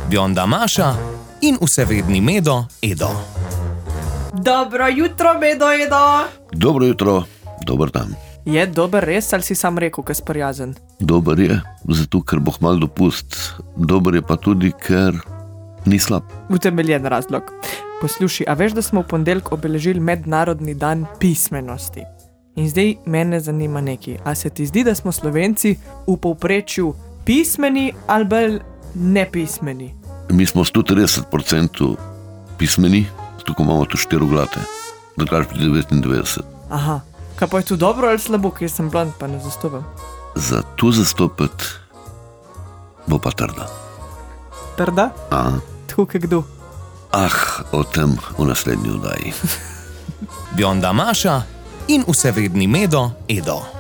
Bionda Maša in vsevedni Medo Edo. Dobro jutro, Medo Edo. Dobro jutro, dober dan. Je dober res, ali si sam rekel, ker sprijazen? Dober je, zato ker bo hmal dopust. Dober je pa tudi, ker ni slab. Utemeljen razlog. Poslušaj, a veš, da smo v ponedeljek obeležili mednarodni dan pismenosti? In zdaj mene zanima nekaj. A se ti zdi, da smo Slovenci v povprečju pismeni ali bolj nepismeni? Mi smo 130% pismeni, tako imamo tu 4 glate, drugače pri 99. Aha, kaj pa je to dobro ali slabo, ker sem blond pa ne zastopam? Za to zastopati bo pa trda. Trda? Aha. Tako kot kdo? O tem v naslednji oddaji. Bionda Maša in vsevedni Medo Edo.